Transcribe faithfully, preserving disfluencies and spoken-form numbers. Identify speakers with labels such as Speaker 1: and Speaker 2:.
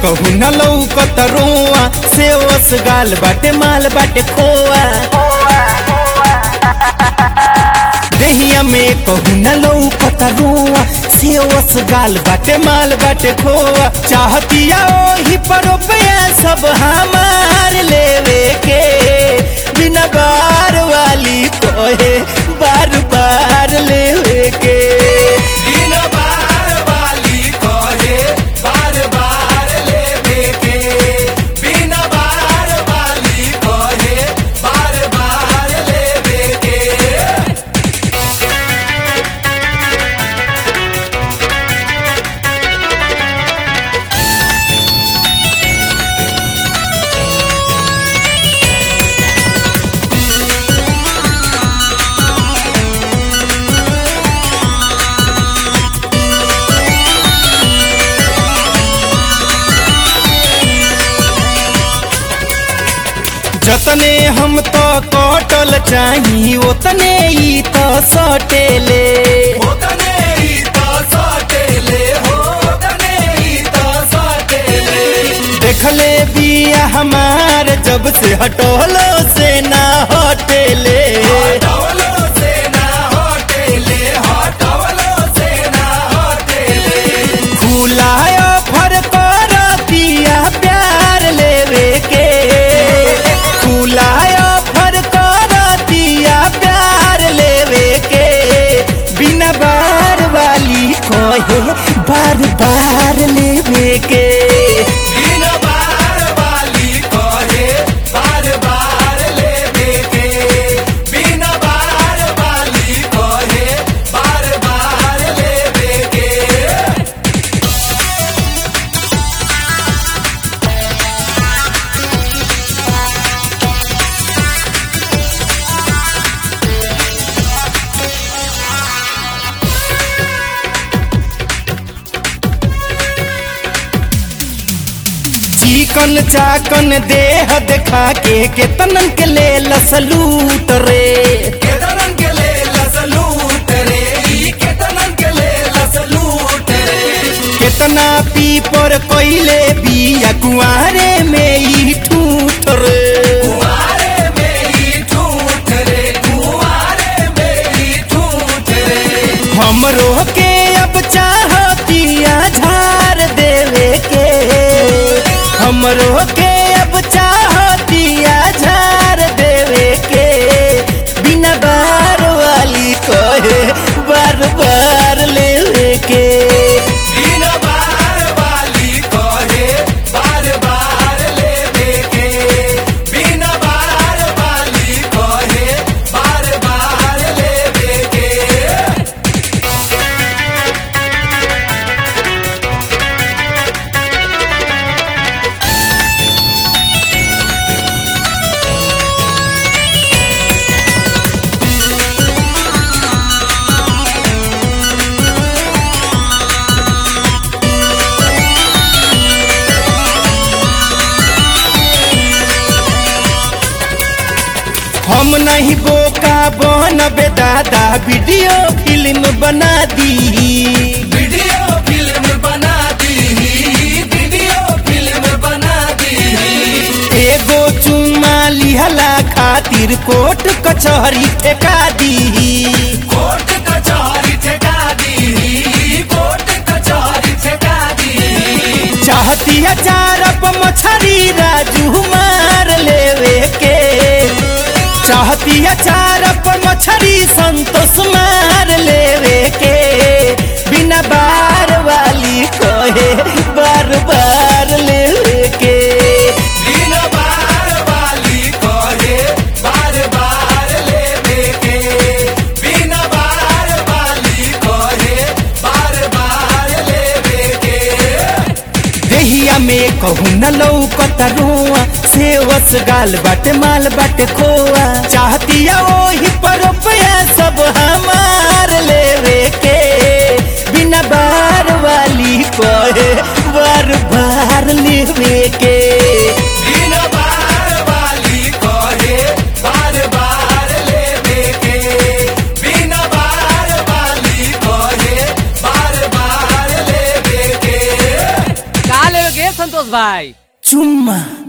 Speaker 1: कहू न लौकत रोआ से ओस गाल बाटे माल बाटे खोआ देहिया में कहू न लौकत रोआ से ओस गाल बाटे माल बाटे खोआ चाहतिया ओही पर रुपया सब हमार लेवे के बिना बार वाली कोहे बार बार लेवे के जतने हम तो कटल चाही ओतने ही तो सटेले
Speaker 2: ओतने ही तो सटेले हो ओतने ही तो सटेले
Speaker 1: देखले बिया हमार जब से हटोलो से ना हटेले
Speaker 2: हटवलो से ना हटेले हटवलो से ना हटेले
Speaker 1: खुलायो फर कर पिया प्यार लेवे के खुलायो फर कर दिया प्यार लेवे के बिना बार वाली कोहे बार बार लेवे के
Speaker 2: बिना बार वाली कोहे बार बार लेवे के बिना बार वाली कोहे बार बार लेवे के
Speaker 1: चिकन चाकन देह देखा के केतनन के ले लसलूट रे
Speaker 2: केतनन के ले लसलूट रे ई केतनन के ले लसलूट रे
Speaker 1: केतना पी पर कोइले बिया कुआरे में ई ठूठ रे
Speaker 2: कुआरे में ही ठूठ रे कुआरे में ही ठूठ रे
Speaker 1: हमरो के अब चाहतिया झार देवे के हमरो के अब चाहतिया झार देवे के बिना बार वाली कहे बार बार लेवे के
Speaker 2: बिना बार वाली कोहे बार बार लेवे के बिना बार वाली कोहे बार बार लेवे के
Speaker 1: हम नहीं बोका बनबे दादा वीडियो फिल्म बना दी
Speaker 2: वीडियो फिल्म बना दी वीडियो फिल्म बना दी
Speaker 1: एगो चुम्मा लिहला खातिर कोर्ट कचहरी ठेका दी
Speaker 2: कोर्ट कचहरी ठेका दी कोर्ट कचहरी ठेका दी
Speaker 1: चाहतिया चारप मछरी राजू मार लेवे के चाहतिया चारप मछरी संतोष मार लेवे के बिना बार वाली कहे बार बार लेवे के
Speaker 2: बिना बार वाली कोहे बार बार लेवे के बिना बार वाली कोहे बार बार लेवे के
Speaker 1: देहिया में कहू न लौकत रोआ से वस गाल बाटे माल बाटे खोआ चाहतिया ओही पर रुपया सब हमार लेवे के बिना बार वाली कहे बार बार लेवे के
Speaker 2: बिना बार वाली कोहे बार बार लेवे के बिना बार वाली कोहे बार बार लेवे के
Speaker 3: का लेवे के संतोष संतोष भाई
Speaker 1: चुम्मा